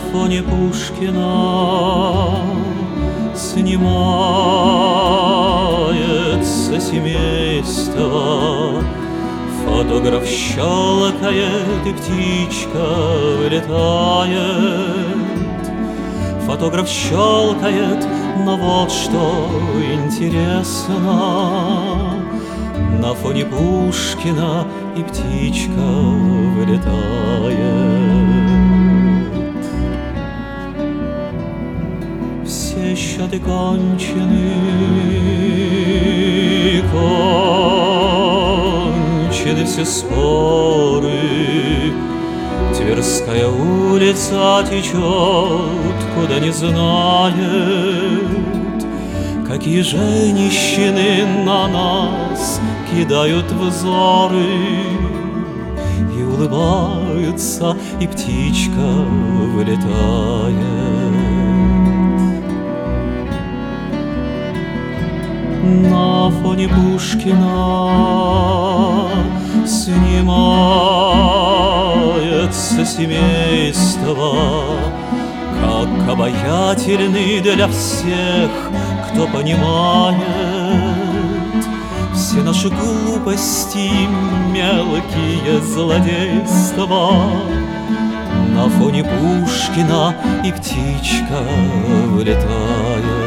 фоне Пушкина снимается семейство. Фотограф щелкает, и птичка вылетает. Фотограф щелкает, но вот что интересно: на фоне Пушкина и птичка вылетает. Все счеты кончены, кончены все споры. Тверская улица течет, куда не знает. Какие женщины на нас кидают взоры, и улыбаются, и птичка вылетает. На фоне Пушкина снимается семейство. Как обаятельны для всех, кто понимает все наши глупости, мелкие злодейства. На фоне Пушкина и птичка вылетает.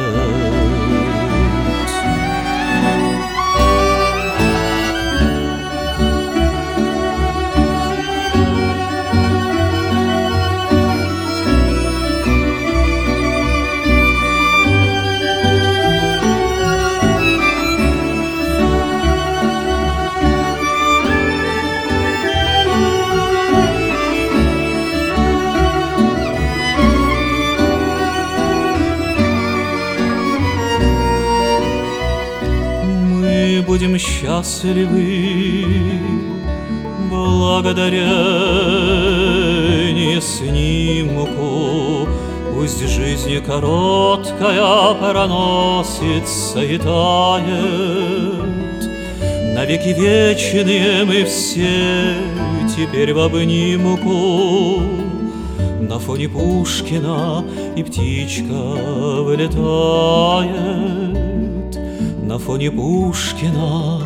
Будем счастливы благодаря не снимку. Пусть жизнь короткая проносится и тает. Навеки вечные мы все теперь в обнимку. На фоне Пушкина и птичка вылетает. На фоне Пушкина